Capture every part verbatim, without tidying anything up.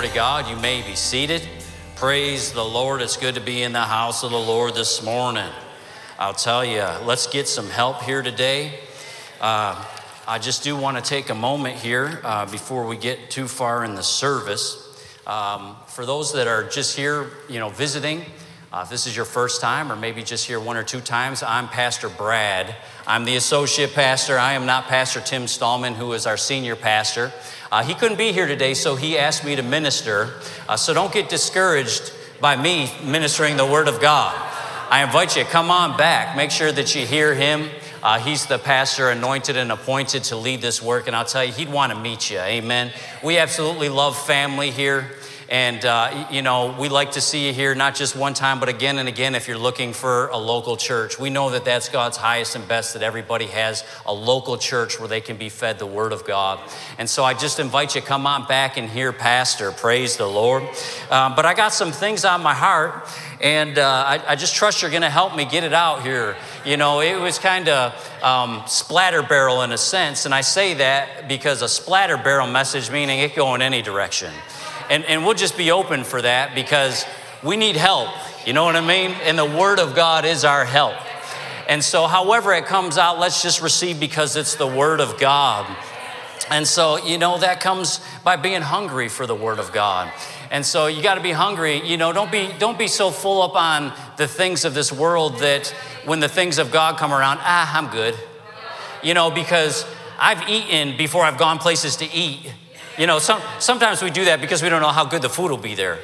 Glory to God. You may be seated. Praise the Lord. It's good to be in the house of the Lord this morning. I'll tell you, let's get some help here today. Uh, I just do want to take a moment here uh, before we get too far in the service. Um, for those that are just here, you know, visiting, uh, if this is your first time or maybe just here one or two times, I'm Pastor Brad. I'm the associate pastor. I am not Pastor Tim Stallman, who is our senior pastor. Uh, he couldn't be here today, so he asked me to minister. Uh, so don't get discouraged by me ministering the Word of God. I invite you, come on back. Make sure that you hear him. Uh, he's the pastor anointed and appointed to lead this work, and I'll tell you, he'd want to meet you. Amen. We absolutely love family here. And, uh, you know, we like to see you here, not just one time, but again and again if you're looking for a local church. We know that that's God's highest and best, that everybody has a local church where they can be fed the Word of God. And so I just invite you, come on back and hear Pastor. Praise the Lord. Um, but I got some things on my heart, and uh, I, I just trust you're going to help me get it out here. You know, it was kind of um, splatter barrel in a sense, and I say that because a splatter barrel message, meaning it go in any direction. And, and we'll just be open for that because we need help. You know what I mean? And the Word of God is our help. And so however it comes out, let's just receive because it's the Word of God. And so, you know, that comes by being hungry for the Word of God. And so you got to be hungry. You know, don't be don't be so full up on the things of this world that when the things of God come around, ah, I'm good. You know, because I've eaten before I've gone places to eat. You know, some, sometimes we do that because we don't know how good the food will be there.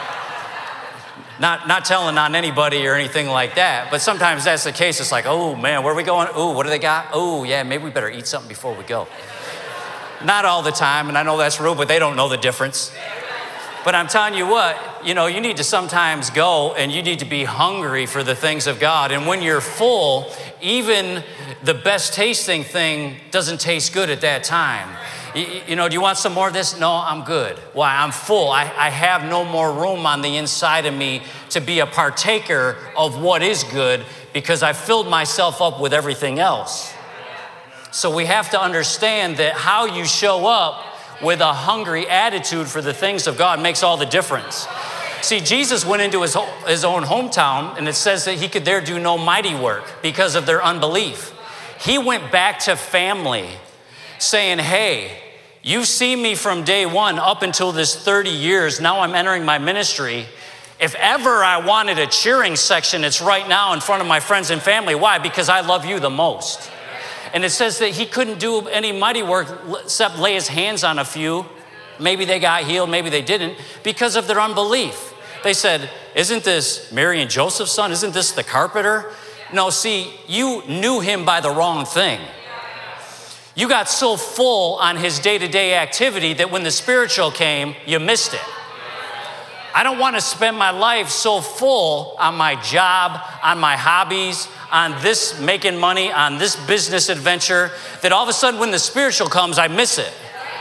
Not not telling on anybody or anything like that, but sometimes that's the case. It's like, oh man, where are we going? Oh, what do they got? Oh yeah, maybe we better eat something before we go. Not all the time, and I know that's rude, but they don't know the difference. But I'm telling you what, you know, you need to sometimes go and you need to be hungry for the things of God. And when you're full, even the best tasting thing doesn't taste good at that time. You, you know, do you want some more of this? No, I'm good. Why? I'm full. I, I have no more room on the inside of me to be a partaker of what is good because I filled myself up with everything else. So we have to understand that how you show up with a hungry attitude for the things of God makes all the difference. See, Jesus went into his, his own hometown, and it says that he could there do no mighty work because of their unbelief. He went back to family saying, hey, you've seen me from day one up until this thirty years. Now I'm entering my ministry. If ever I wanted a cheering section, it's right now in front of my friends and family. Why? Because I love you the most. And it says that he couldn't do any mighty work except lay his hands on a few. Maybe they got healed, maybe they didn't, because of their unbelief. They said, isn't this Mary and Joseph's son? Isn't this the carpenter? No, see, you knew him by the wrong thing. You got so full on his day-to-day activity that when the spiritual came, you missed it. I don't want to spend my life so full on my job, on my hobbies, on this making money, on this business adventure, that all of a sudden when the spiritual comes, I miss it.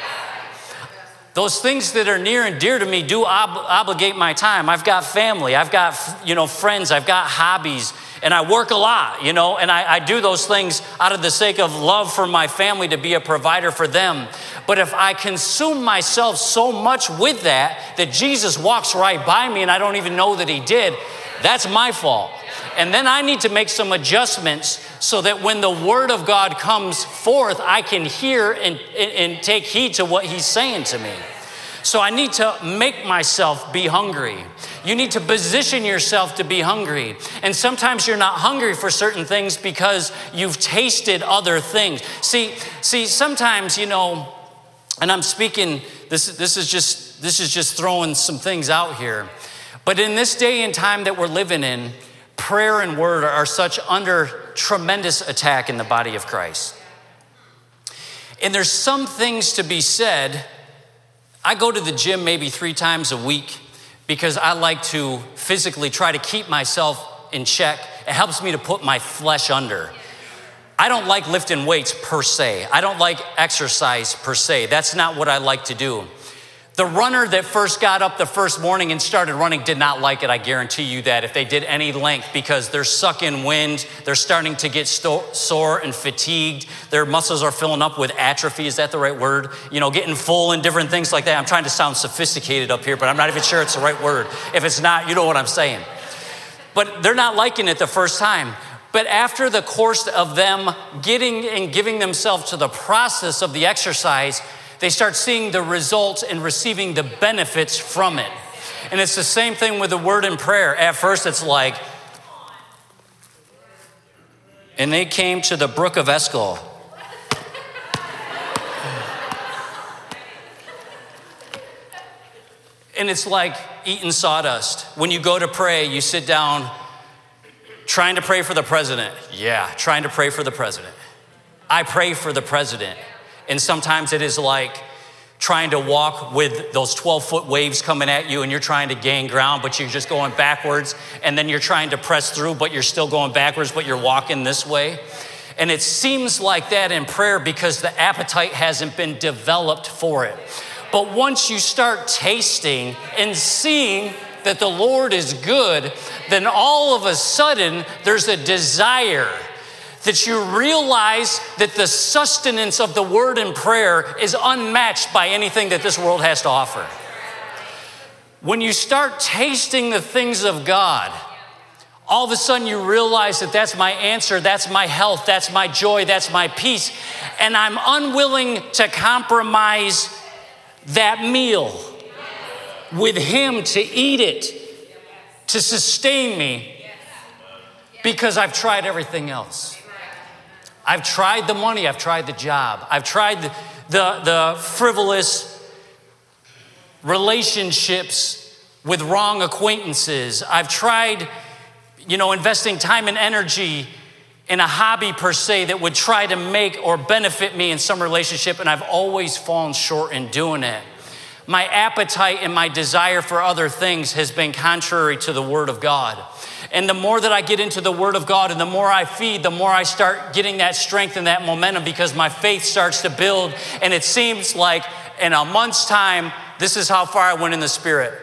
Those things that are near and dear to me do ob- obligate my time. I've got family, I've got, you know, friends, I've got hobbies, and I work a lot, you know, and I, I do those things out of the sake of love for my family, to be a provider for them. But if I consume myself so much with that, that Jesus walks right by me and I don't even know that he did, that's my fault. And then I need to make some adjustments so that when the Word of God comes forth, I can hear and, and, and take heed to what he's saying to me. So I need to make myself be hungry. You need to position yourself to be hungry. And sometimes you're not hungry for certain things because you've tasted other things. See, see, sometimes, you know, and I'm speaking, this, this is just, this is just throwing some things out here. But in this day and time that we're living in, prayer and word are such under tremendous attack in the body of Christ. And there's some things to be said. I go to the gym maybe three times a week because I like to physically try to keep myself in check. It helps me to put my flesh under. I don't like lifting weights per se. I don't like exercise per se. That's not what I like to do. The runner that first got up the first morning and started running did not like it, I guarantee you that, if they did any length, because they're sucking wind, they're starting to get sto- sore and fatigued, their muscles are filling up with atrophy, is that the right word? You know, getting full and different things like that. I'm trying to sound sophisticated up here, but I'm not even sure it's the right word. If it's not, you know what I'm saying. But they're not liking it the first time. But after the course of them getting and giving themselves to the process of the exercise, they start seeing the results and receiving the benefits from it. And it's the same thing with the word and prayer. At first it's like, and they came to the brook of Eshcol. And it's like eating sawdust. When you go to pray, you sit down trying to pray for the president. Yeah, trying to pray for the president. I pray for the president. And sometimes it is like trying to walk with those twelve-foot waves coming at you and you're trying to gain ground, but you're just going backwards. And then you're trying to press through, but you're still going backwards, but you're walking this way. And it seems like that in prayer because the appetite hasn't been developed for it. But once you start tasting and seeing that the Lord is good, then all of a sudden there's a desire that you realize that the sustenance of the word and prayer is unmatched by anything that this world has to offer. When you start tasting the things of God, all of a sudden you realize that that's my answer, that's my health, that's my joy, that's my peace, and I'm unwilling to compromise that meal with Him to eat it, to sustain me, because I've tried everything else. I've tried the money, I've tried the job, I've tried the, the, the frivolous relationships with wrong acquaintances. I've tried, you know, investing time and energy in a hobby per se that would try to make or benefit me in some relationship, and I've always fallen short in doing it. My appetite and my desire for other things has been contrary to the Word of God. And the more that I get into the Word of God and the more I feed, the more I start getting that strength and that momentum because my faith starts to build. And it seems like in a month's time, this is how far I went in the Spirit.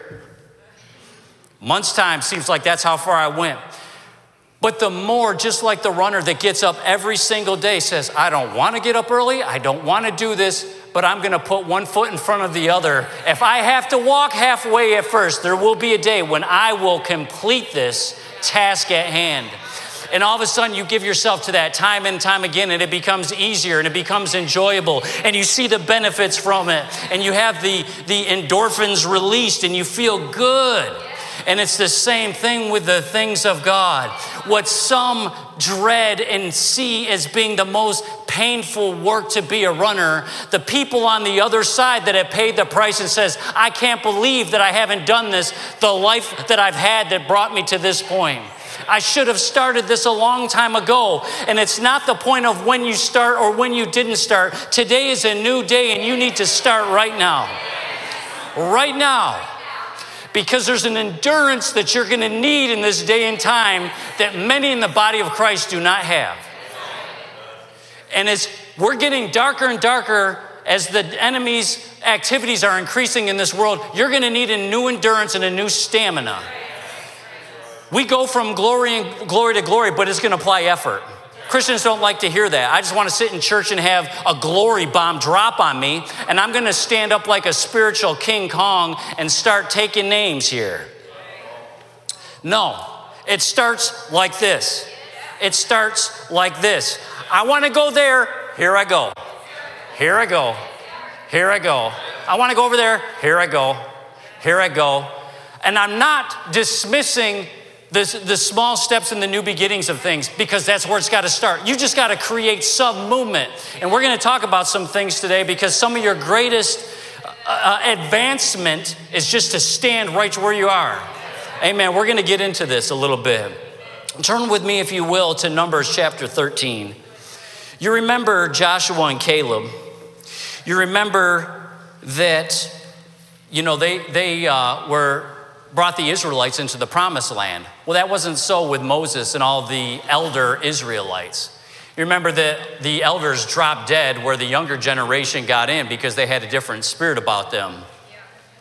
Month's time seems like that's how far I went. But the more, just like the runner that gets up every single day says, I don't want to get up early, I don't want to do this, but I'm going to put one foot in front of the other. If I have to walk halfway at first, there will be a day when I will complete this task at hand. And all of a sudden you give yourself to that time and time again, and it becomes easier and it becomes enjoyable, and you see the benefits from it, and you have the, the endorphins released and you feel good. And it's the same thing with the things of God. What some dread and see as being the most painful work to be a runner, the people on the other side that have paid the price and says, I can't believe that I haven't done this, the life that I've had that brought me to this point. I should have started this a long time ago. And it's not the point of when you start or when you didn't start. Today is a new day and you need to start right now. Right now. Because there's an endurance that you're going to need in this day and time that many in the body of Christ do not have. And as we're getting darker and darker, as the enemy's activities are increasing in this world, you're going to need a new endurance and a new stamina. We go from glory and glory to glory, but it's going to apply effort. Christians don't like to hear that. I just want to sit in church and have a glory bomb drop on me, and I'm going to stand up like a spiritual King Kong and start taking names here. No, it starts like this. It starts like this. I want to go there. Here I go. Here I go. Here I go. I want to go over there. Here I go. Here I go. And I'm not dismissing The, the small steps and the new beginnings of things, because that's where it's got to start. You just got to create some movement. And we're going to talk about some things today, because some of your greatest uh, advancement is just to stand right where you are. Amen. We're going to get into this a little bit. Turn with me, if you will, to Numbers chapter thirteen. You remember Joshua and Caleb. You remember that, you know, they, they uh, were... brought the Israelites into the promised land. Well, that wasn't so with Moses and all the elder Israelites. You remember that the elders dropped dead where the younger generation got in because they had a different spirit about them.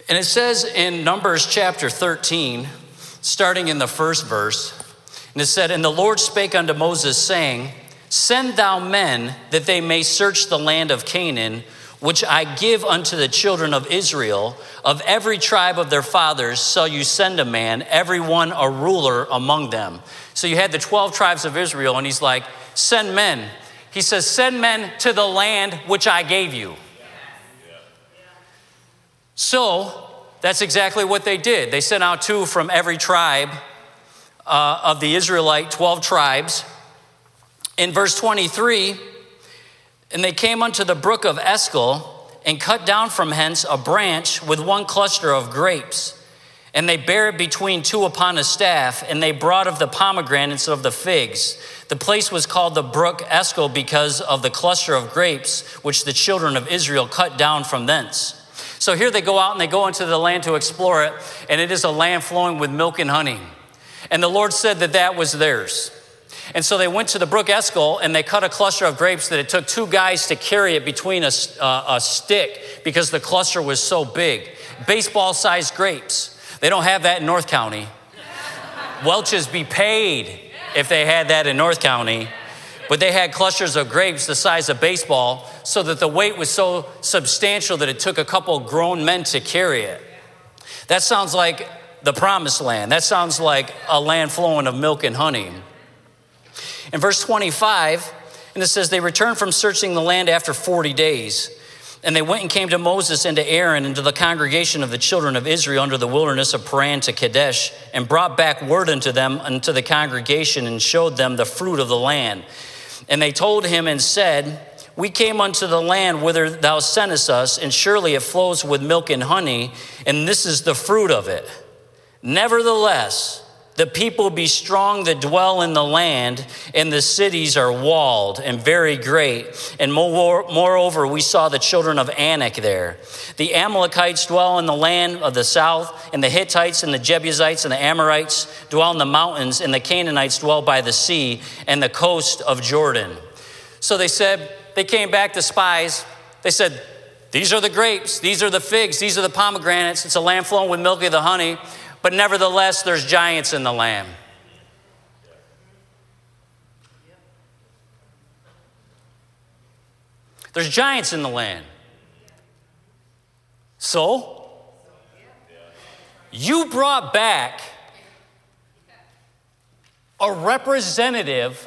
And it says in Numbers chapter thirteen, starting in the first verse, and it said, "And the Lord spake unto Moses, saying, Send thou men, that they may search the land of Canaan, which I give unto the children of Israel. Of every tribe of their fathers shall you send a man, every one a ruler among them." So you had the twelve tribes of Israel, and he's like, send men. He says, send men to the land which I gave you. So that's exactly what they did. They sent out two from every tribe uh, of the Israelite twelve tribes. In verse twenty-three, "And they came unto the brook of Eshcol, and cut down from hence a branch with one cluster of grapes. And they bare it between two upon a staff, and they brought of the pomegranates of the figs. The place was called the brook Eshcol because of the cluster of grapes which the children of Israel cut down from thence." So here they go out and they go into the land to explore it, and it is a land flowing with milk and honey. And the Lord said that that was theirs. And so they went to the brook Eshcol, and they cut a cluster of grapes that it took two guys to carry it between a, uh, a stick because the cluster was so big. Baseball-sized grapes. They don't have that in North County. Welch's be paid if they had that in North County. But they had clusters of grapes the size of baseball, so that the weight was so substantial that it took a couple grown men to carry it. That sounds like the promised land. That sounds like a land flowing of milk and honey. In verse twenty-five, and it says, "They returned from searching the land after forty days. And they went and came to Moses and to Aaron and to the congregation of the children of Israel under the wilderness of Paran to Kadesh, and brought back word unto them, unto the congregation, and showed them the fruit of the land. And they told him and said, We came unto the land whither thou sentest us, and surely it flows with milk and honey, and this is the fruit of it. Nevertheless, the people be strong that dwell in the land, and the cities are walled and very great. And moreover, we saw the children of Anak there. The Amalekites dwell in the land of the south, and the Hittites and the Jebusites and the Amorites dwell in the mountains, and the Canaanites dwell by the sea and the coast of Jordan." So they said, they came back, the spies. They said, these are the grapes, these are the figs, these are the pomegranates. It's a land flowing with milk and the honey. But nevertheless, there's giants in the land. There's giants in the land. So, you brought back a representative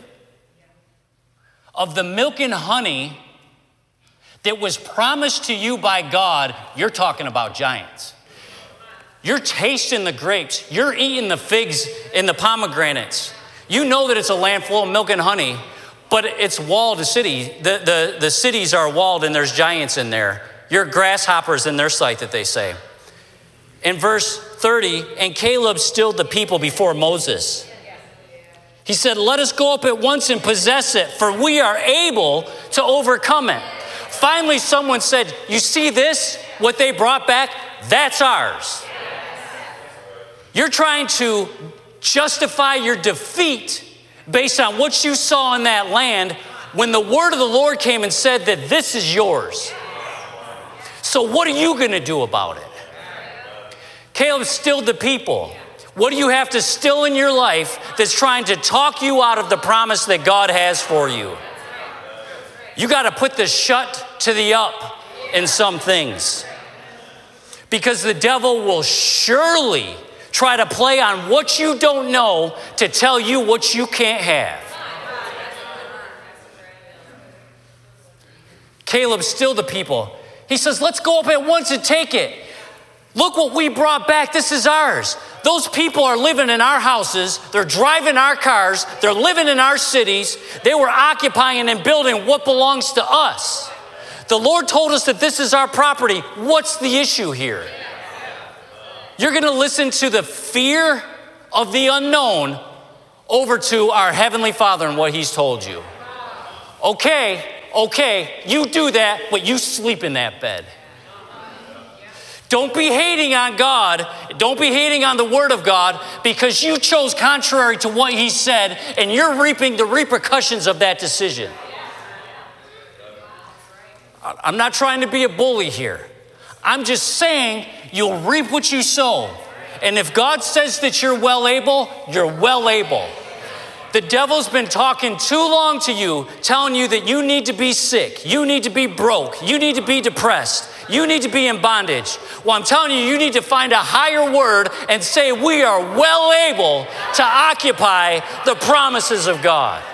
of the milk and honey that was promised to you by God. You're talking about giants. You're tasting the grapes. You're eating the figs and the pomegranates. You know that it's a land full of milk and honey, but it's walled a city. The, the, the cities are walled and there's giants in there. You're grasshoppers in their sight, that they say. In verse thirty, "And Caleb stilled the people before Moses. He said, Let us go up at once and possess it, for we are able to overcome it." Finally, someone said, you see this? What they brought back? That's ours. You're trying to justify your defeat based on what you saw in that land when the word of the Lord came and said that this is yours. So what are you going to do about it? Caleb stilled the people. What do you have to still in your life that's trying to talk you out of the promise that God has for you? You got to put the shut to the up in some things, because the devil will surely try to play on what you don't know to tell you what you can't have. Caleb stilled the people. He says, let's go up at once and take it. Look what we brought back. This is ours. Those people are living in our houses. They're driving our cars. They're living in our cities. They were occupying and building what belongs to us. The Lord told us that this is our property. What's the issue here? You're going to listen to the fear of the unknown over to our Heavenly Father and what He's told you. Okay, okay, you do that, but you sleep in that bed. Don't be hating on God. Don't be hating on the Word of God because you chose contrary to what He said, and you're reaping the repercussions of that decision. I'm not trying to be a bully here. I'm just saying you'll reap what you sow. And if God says that you're well able, you're well able. The devil's been talking too long to you, telling you that you need to be sick, you need to be broke, you need to be depressed, you need to be in bondage. Well, I'm telling you, you need to find a higher word and say, we are well able to occupy the promises of God.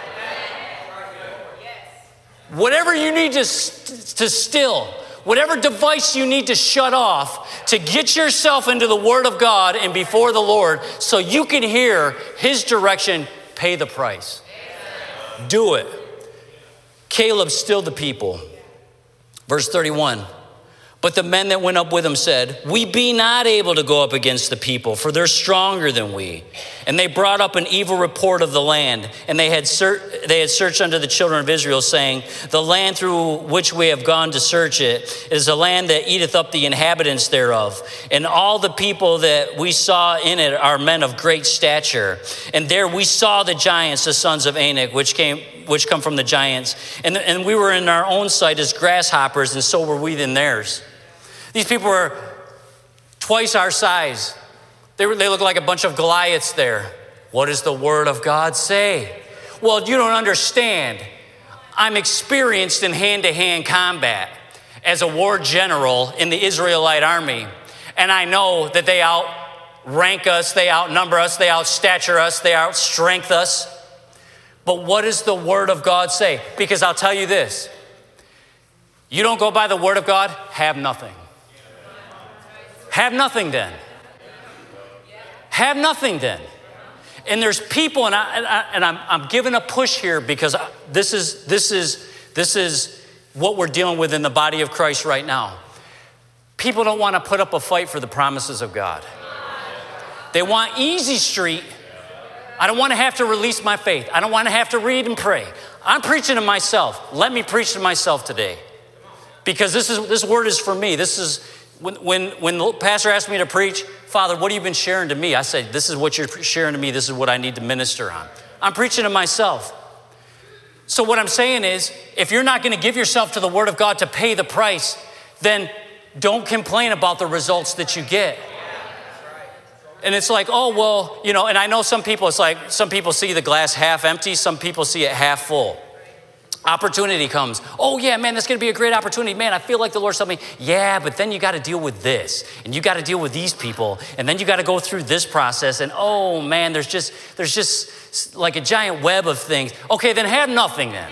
Whatever you need to, to still, whatever device you need to shut off to get yourself into the Word of God and before the Lord so you can hear His direction, pay the price. Do it. Caleb stilled the people. Verse thirty-one. But the men that went up with him said, we be not able to go up against the people, for they're stronger than we. And they brought up an evil report of the land, and they had, ser- they had searched unto the children of Israel, saying, the land through which we have gone to search it is a land that eateth up the inhabitants thereof. And all the people that we saw in it are men of great stature. And there we saw the giants, the sons of Anak, which came which come from the giants. And, and we were in our own sight as grasshoppers, and so were we in theirs. These people were twice our size. They, were, they look like a bunch of Goliaths there. What does the Word of God say? Well, you don't understand. I'm experienced in hand-to-hand combat as a war general in the Israelite army. And I know that they outrank us, they outnumber us, they outstature us, they outstrength us. But what does the Word of God say? Because I'll tell you this. You don't go by the Word of God, have nothing. Have nothing then. Have nothing then. And there's people, and, I, and, I, and I'm, I'm giving a push here because this is, this, is, this is what we're dealing with in the body of Christ right now. People don't want to put up a fight for the promises of God. They want easy street. I don't want to have to release my faith. I don't want to have to read and pray. I'm preaching to myself. Let me preach to myself today. Because this is this word is for me. This is, when, when, when the pastor asked me to preach, Father, what have you been sharing to me? I said, this is what you're sharing to me. This is what I need to minister on. I'm preaching to myself. So what I'm saying is, if you're not going to give yourself to the Word of God to pay the price, then don't complain about the results that you get. And it's like, oh, well, you know, and I know some people, it's like, some people see the glass half empty, some people see it half full. Opportunity comes. Oh, yeah, man, that's going to be a great opportunity. Man, I feel like the Lord's telling me, yeah, but then you got to deal with this, and you got to deal with these people, and then you got to go through this process, and oh, man, there's just, there's just like a giant web of things. Okay, then have nothing then.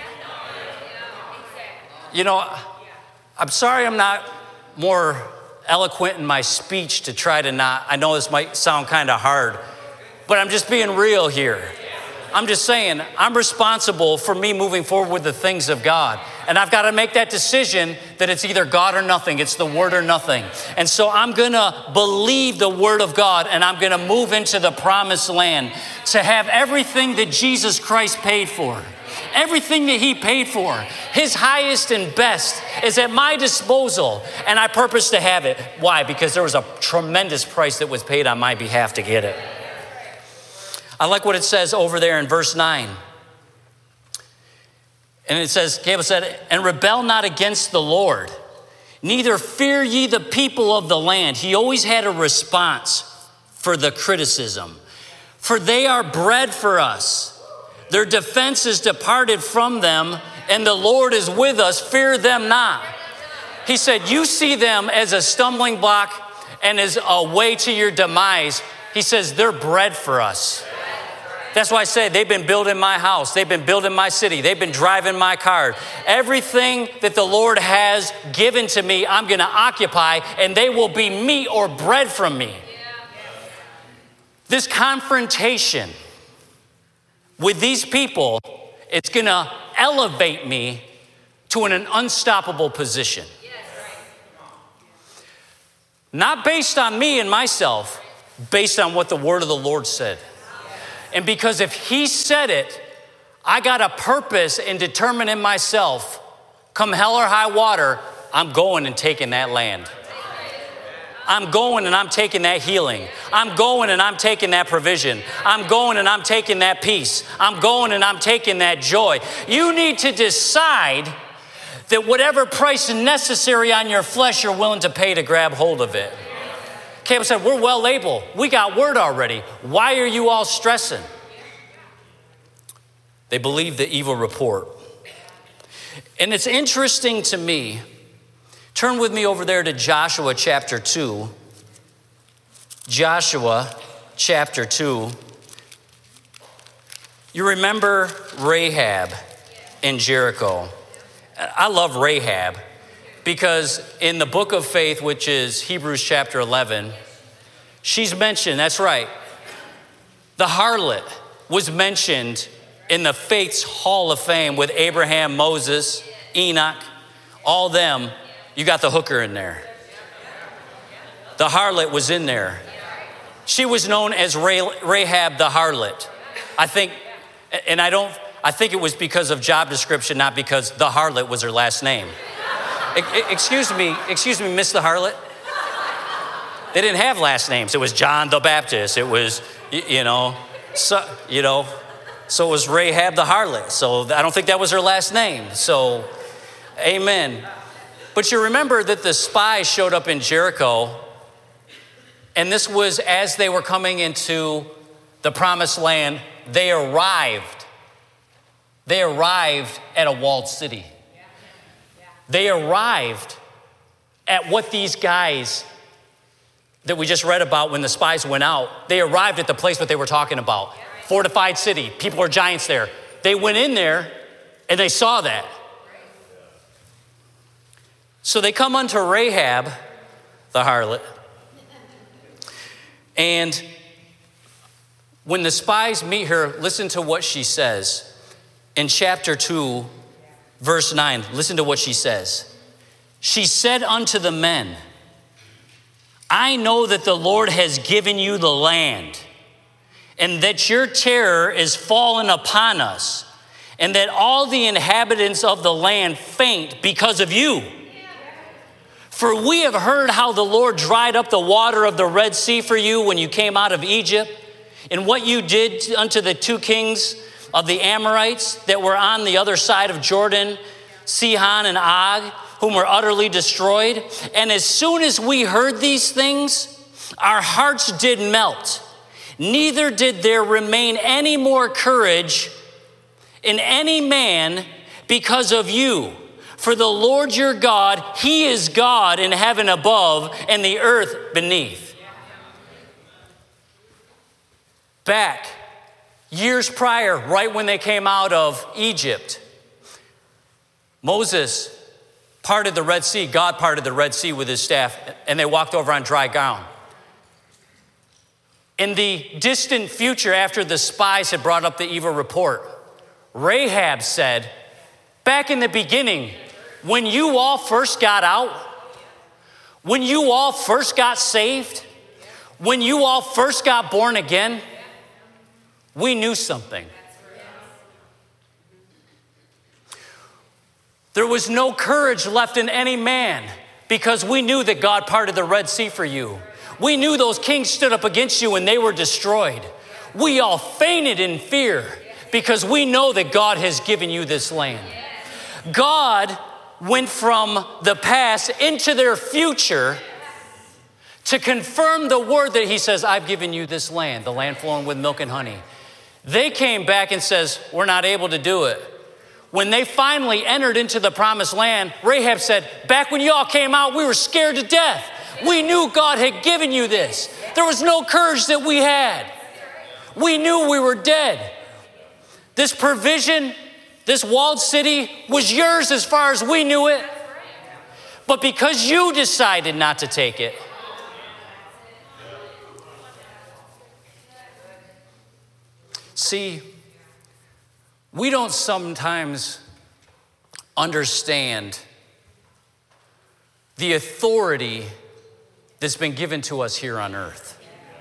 You know, I'm sorry I'm not more eloquent in my speech to try to not, I know this might sound kind of hard, but I'm just being real here. I'm just saying, I'm responsible for me moving forward with the things of God. And I've got to make that decision that it's either God or nothing. It's the Word or nothing. And so I'm going to believe the Word of God, and I'm going to move into the promised land to have everything that Jesus Christ paid for. Everything that He paid for, His highest and best is at my disposal, and I purpose to have it. Why? Because there was a tremendous price that was paid on my behalf to get it. I like what it says over there in verse nine. And it says, Caleb said, and rebel not against the Lord, neither fear ye the people of the land. He always had a response for the criticism. For they are bread for us. Their defense is departed from them, and the Lord is with us. Fear them not. He said, you see them as a stumbling block and as a way to your demise. He says, they're bread for us. That's why I say they've been building my house. They've been building my city. They've been driving my car. Everything that the Lord has given to me, I'm going to occupy, and they will be meat or bread from me. This confrontation with these people, it's going to elevate me to an, an unstoppable position. Not based on me and myself, based on what the word of the Lord said. And because if He said it, I got a purpose and determine in myself, come hell or high water, I'm going and taking that land. I'm going and I'm taking that healing. I'm going and I'm taking that provision. I'm going and I'm taking that peace. I'm going and I'm taking that joy. You need to decide that whatever price is necessary on your flesh, you're willing to pay to grab hold of it. Caleb said, we're well able. We got word already. Why are you all stressing? They believed the evil report. And it's interesting to me. Turn with me over there to Joshua chapter two. Joshua chapter two. You remember Rahab in Jericho. I love Rahab because in the book of faith, which is Hebrews chapter eleven, she's mentioned, that's right. The harlot was mentioned in the faith's hall of fame with Abraham, Moses, Enoch, all them. You got the hooker in there. The harlot was in there. She was known as Rahab the harlot. I think, and I don't, I think it was because of job description, not because the harlot was her last name. Excuse me, excuse me, Miss the harlot. They didn't have last names. It was John the Baptist. It was, you know, so, you know, so it was Rahab the harlot. So I don't think that was her last name. So, amen. But you remember that the spies showed up in Jericho, and this was as they were coming into the promised land. They arrived. They arrived at a walled city. They arrived at what these guys that we just read about when the spies went out, they arrived at the place what they were talking about. Fortified city, people are giants there. They went in there and they saw that. So they come unto Rahab, the harlot. And when the spies meet her, listen to what she says. In chapter two, verse nine, listen to what she says. She said unto the men, I know that the Lord has given you the land, and that your terror is fallen upon us, and that all the inhabitants of the land faint because of you. For we have heard how the Lord dried up the water of the Red Sea for you when you came out of Egypt, and what you did unto the two kings of the Amorites that were on the other side of Jordan, Sihon and Og, whom were utterly destroyed. And as soon as we heard these things, our hearts did melt. Neither did there remain any more courage in any man because of you. For the Lord your God, he is God in heaven above and the earth beneath. Back years prior, right when they came out of Egypt, Moses parted the Red Sea. God parted the Red Sea with his staff, and they walked over on dry ground. In the distant future, after the spies had brought up the evil report, Rahab said, back in the beginning, when you all first got out, when you all first got saved, when you all first got born again, we knew something. There was no courage left in any man because we knew that God parted the Red Sea for you. We knew those kings stood up against you and they were destroyed. We all fainted in fear because we know that God has given you this land. God went from the past into their future to confirm the word that he says, I've given you this land, the land flowing with milk and honey. They came back and says, we're not able to do it. When they finally entered into the promised land, Rahab said, back when you all came out, we were scared to death. We knew God had given you this. There was no courage that we had. We knew we were dead. This provision, this walled city was yours as far as we knew it. But because you decided not to take it, see, we don't sometimes understand the authority that's been given to us here on earth.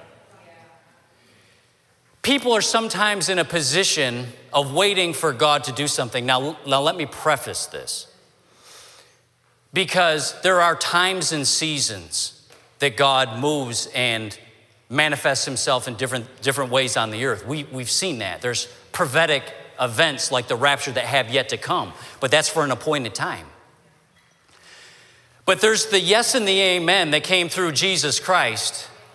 People are sometimes in a position of waiting for God to do something. Now, now let me preface this. Because there are times and seasons that God moves and manifests himself in different, different ways on the earth. We, we've seen that. There's prophetic events like the rapture that have yet to come, but that's for an appointed time. But there's the yes and the amen that came through Jesus Christ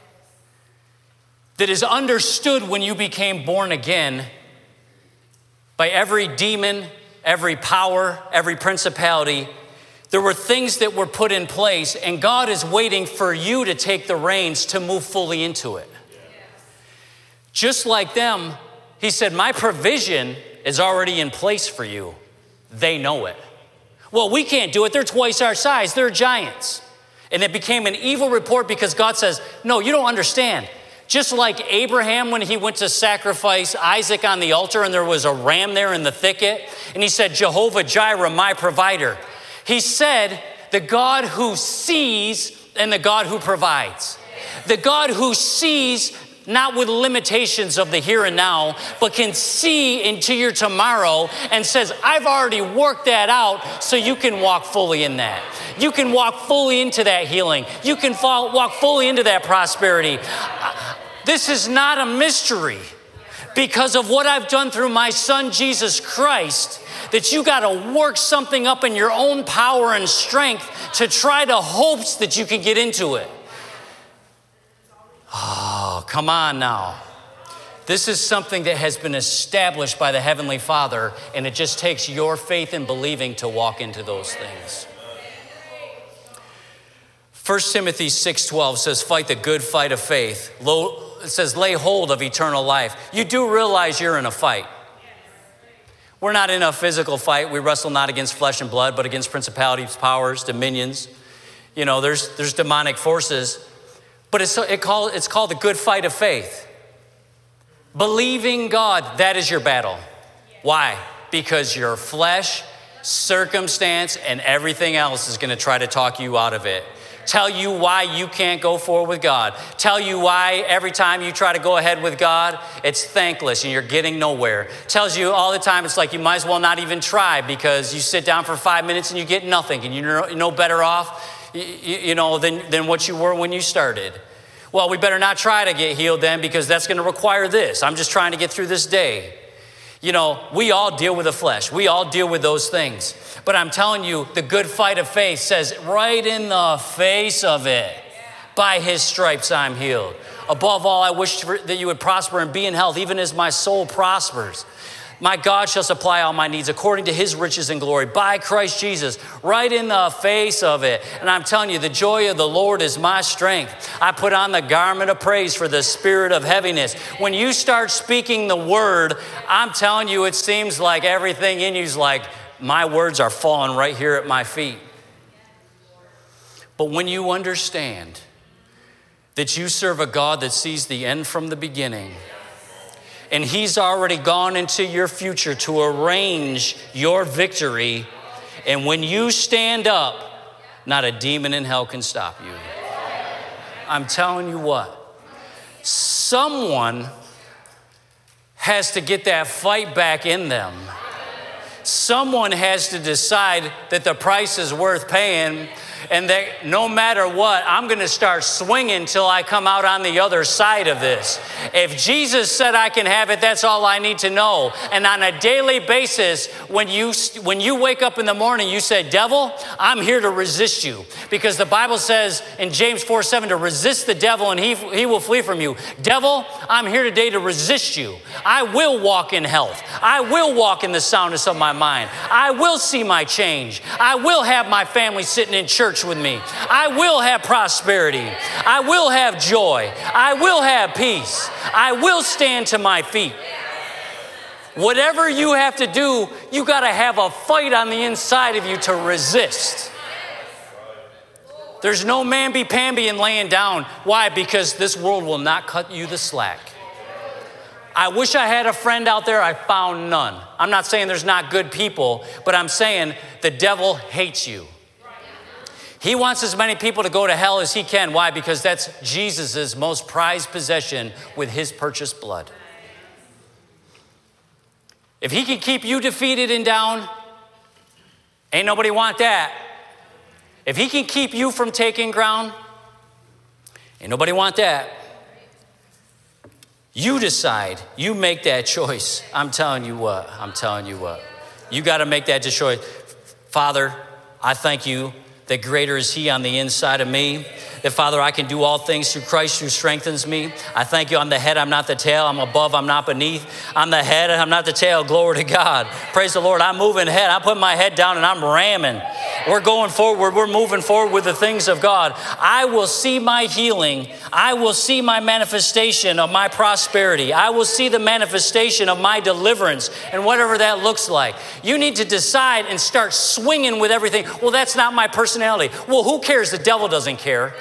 that is understood when you became born again by every demon, every power, every principality. There were things that were put in place, and God is waiting for you to take the reins to move fully into it. Just like them, he said, my provision is already in place for you. They know it. Well, we can't do it. They're twice our size. They're giants. And it became an evil report because God says, no, you don't understand. Just like Abraham when he went to sacrifice Isaac on the altar and there was a ram there in the thicket, and he said, Jehovah Jireh, my provider. He said, the God who sees and the God who provides. The God who sees not with limitations of the here and now, but can see into your tomorrow and says, I've already worked that out so you can walk fully in that. You can walk fully into that healing. You can fall, walk fully into that prosperity. This is not a mystery because of what I've done through my son, Jesus Christ, that you got to work something up in your own power and strength to try to hopes that you can get into it. Oh, come on now. This is something that has been established by the Heavenly Father, and it just takes your faith and believing to walk into those things. First Timothy six twelve says, fight the good fight of faith. It says, lay hold of eternal life. You do realize you're in a fight. We're not in a physical fight. We wrestle not against flesh and blood, but against principalities, powers, dominions. You know, there's, there's demonic forces. But it's, it call, it's called the good fight of faith. Believing God, that is your battle. Why? Because your flesh, circumstance, and everything else is going to try to talk you out of it. Tell you why you can't go forward with God. Tell you why every time you try to go ahead with God, it's thankless and you're getting nowhere. Tells you all the time it's like you might as well not even try because you sit down for five minutes and you get nothing and you're no better off, you, you know, than, than what you were when you started. Well, we better not try to get healed then because that's going to require this. I'm just trying to get through this day. You know, we all deal with the flesh. We all deal with those things. But I'm telling you, the good fight of faith says right in the face of it, by his stripes I'm healed. Above all, I wish that you would prosper and be in health, even as my soul prospers. My God shall supply all my needs according to his riches and glory by Christ Jesus, right in the face of it. And I'm telling you, the joy of the Lord is my strength. I put on the garment of praise for the spirit of heaviness. When you start speaking the word, I'm telling you, it seems like everything in you is like, my words are falling right here at my feet. But when you understand that you serve a God that sees the end from the beginning, and he's already gone into your future to arrange your victory. And when you stand up, not a demon in hell can stop you. I'm telling you what, someone has to get that fight back in them. Someone has to decide that the price is worth paying and that no matter what, I'm going to start swinging till I come out on the other side of this. If Jesus said I can have it, that's all I need to know. And on a daily basis, when you when you wake up in the morning, you say, devil, I'm here to resist you. Because the Bible says in James four seven to resist the devil and he, he will flee from you. Devil, I'm here today to resist you. I will walk in health. I will walk in the soundness of my mind. I will see my change. I will have my family sitting in church with me. I will have prosperity. I will have joy. I will have peace. I will stand to my feet. Whatever you have to do, you got to have a fight on the inside of you to resist. There's no mamby-pamby and laying down. Why? Because this world will not cut you the slack. I wish I had a friend out there. I found none. I'm not saying there's not good people, but I'm saying the devil hates you. He wants as many people to go to hell as he can. Why? Because that's Jesus's most prized possession with his purchased blood. If he can keep you defeated and down, ain't nobody want that. If he can keep you from taking ground, ain't nobody want that. You decide. You make that choice. I'm telling you what. I'm telling you what. You got to make that choice. Father, I thank you that greater is he on the inside of me. That, Father, I can do all things through Christ who strengthens me. I thank you. I'm the head, I'm not the tail. I'm above, I'm not beneath. I'm the head, I'm not the tail. Glory to God. Praise the Lord. I'm moving ahead. I'm putting my head down and I'm ramming. We're going forward. We're moving forward with the things of God. I will see my healing. I will see my manifestation of my prosperity. I will see the manifestation of my deliverance and whatever that looks like. You need to decide and start swinging with everything. Well, that's not my personality. Well, who cares? The devil doesn't care.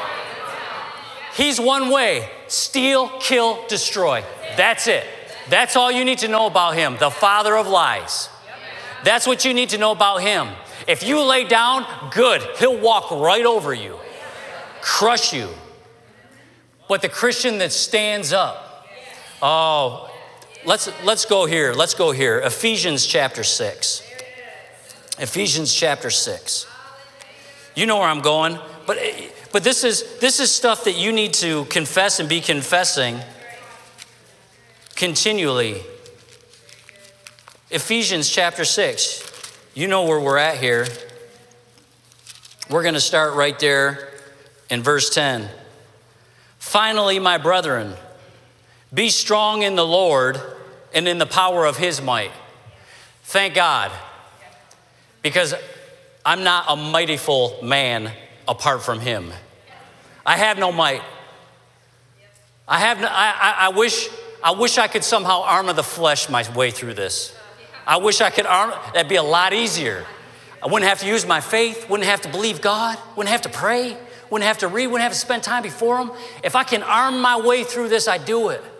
He's one way: steal, kill, destroy. That's it. That's all you need to know about him, the father of lies. That's what you need to know about him. If you lay down, good. He'll walk right over you, crush you. But the Christian that stands up, oh, let's let's go here. Let's go here. Ephesians chapter six. Ephesians chapter six. You know where I'm going, but but this is this is stuff that you need to confess and be confessing continually. Ephesians chapter six. You know where we're at here. We're going to start right there in verse ten. Finally, my brethren, be strong in the Lord and in the power of his might. Thank God, because I'm not a mightyful man apart from him. I have no might. I have. No, I, I, I wish. I wish I could somehow armor the flesh my way through this. I wish I could arm. That'd be a lot easier. I wouldn't have to use my faith. Wouldn't have to believe God. Wouldn't have to pray. Wouldn't have to read. Wouldn't have to spend time before him. If I can arm my way through this, I do it.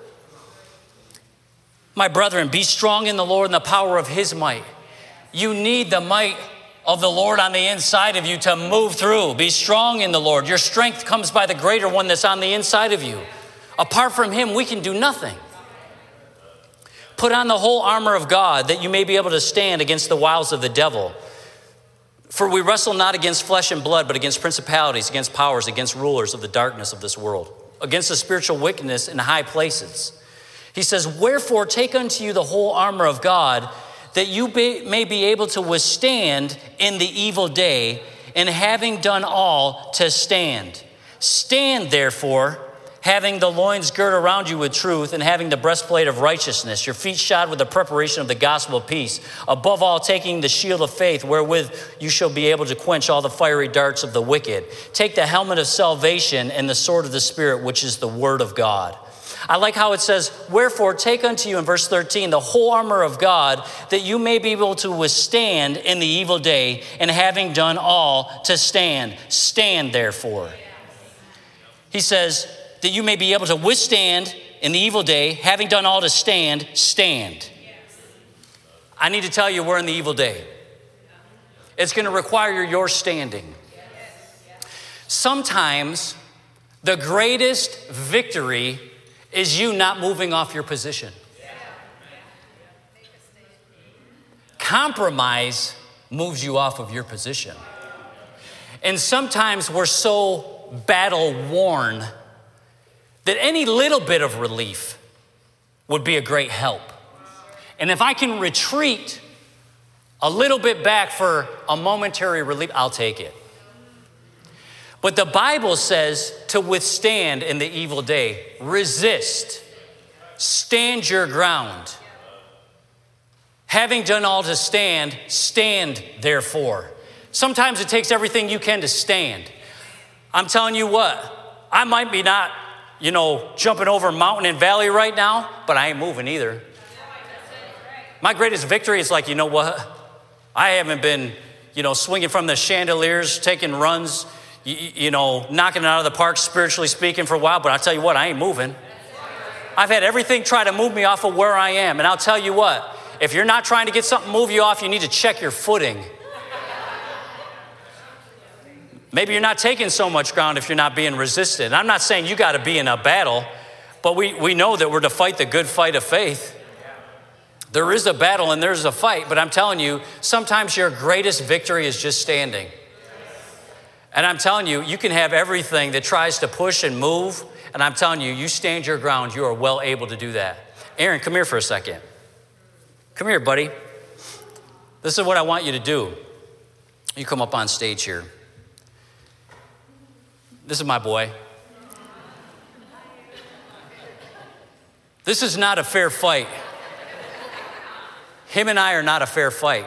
My brethren, be strong in the Lord and the power of his might. You need the might of the Lord on the inside of you to move through. Be strong in the Lord. Your strength comes by the greater one that's on the inside of you. Apart from him, we can do nothing. Put on the whole armor of God that you may be able to stand against the wiles of the devil. For we wrestle not against flesh and blood, but against principalities, against powers, against rulers of the darkness of this world, against the spiritual wickedness in high places. He says, wherefore take unto you the whole armor of God, that you be, may be able to withstand in the evil day, and having done all, to stand. Stand therefore, having the loins girt around you with truth, and having the breastplate of righteousness, your feet shod with the preparation of the gospel of peace, above all taking the shield of faith, wherewith you shall be able to quench all the fiery darts of the wicked. Take the helmet of salvation and the sword of the Spirit, which is the word of God. I like how it says, wherefore take unto you in verse thirteen the whole armor of God, that you may be able to withstand in the evil day, and having done all, to stand. Stand therefore. He says, that you may be able to withstand in the evil day, having done all to stand, stand. I need to tell you, we're in the evil day. It's going to require your standing. Sometimes the greatest victory is you not moving off your position. Compromise moves you off of your position. And sometimes we're so battle worn that any little bit of relief would be a great help. And if I can retreat a little bit back for a momentary relief, I'll take it. But the Bible says to withstand in the evil day, resist, stand your ground. Having done all to stand, stand therefore. Sometimes it takes everything you can to stand. I'm telling you what, I might be not you know, jumping over mountain and valley right now, but I ain't moving either. My greatest victory is like, you know what? I haven't been, you know, swinging from the chandeliers, taking runs, you, you know, knocking it out of the park, spiritually speaking, for a while, but I'll tell you what, I ain't moving. I've had everything try to move me off of where I am, and I'll tell you what, if you're not trying to get something to move you off, you need to check your footing. Maybe you're not taking so much ground if you're not being resisted. And I'm not saying you got to be in a battle, but we, we know that we're to fight the good fight of faith. There is a battle and there's a fight, but I'm telling you, sometimes your greatest victory is just standing. And I'm telling you, you can have everything that tries to push and move, and I'm telling you, you stand your ground, you are well able to do that. Aaron, come here for a second. Come here, buddy. This is what I want you to do. You come up on stage here. This is my boy. This is not a fair fight. Him and I are not a fair fight.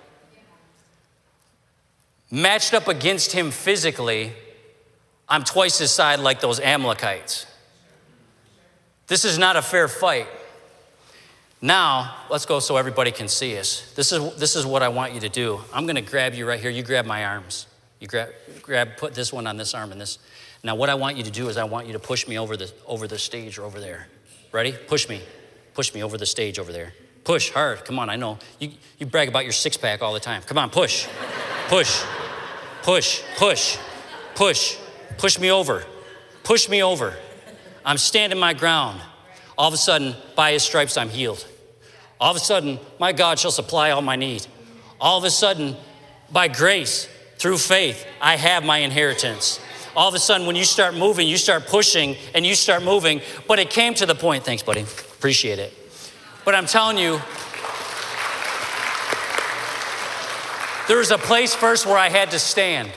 Matched up against him physically, I'm twice his size like those Amalekites. This is not a fair fight. Now, let's go so everybody can see us. This is, this is what I want you to do. I'm gonna grab you right here. You grab my arms. You grab, grab, put this one on this arm and this. Now what I want you to do is I want you to push me over the, over the stage or over there. Ready? Push me. Push me over the stage over there. Push hard. Come on, I know. You, you brag about your six pack all the time. Come on, push. Push. Push. Push. Push. Push me over. Push me over. I'm standing my ground. All of a sudden, by his stripes, I'm healed. All of a sudden, my God shall supply all my need. All of a sudden, by grace, through faith, I have my inheritance. All of a sudden, when you start moving, you start pushing and you start moving. But it came to the point, thanks, buddy, appreciate it. But I'm telling you, there was a place first where I had to stand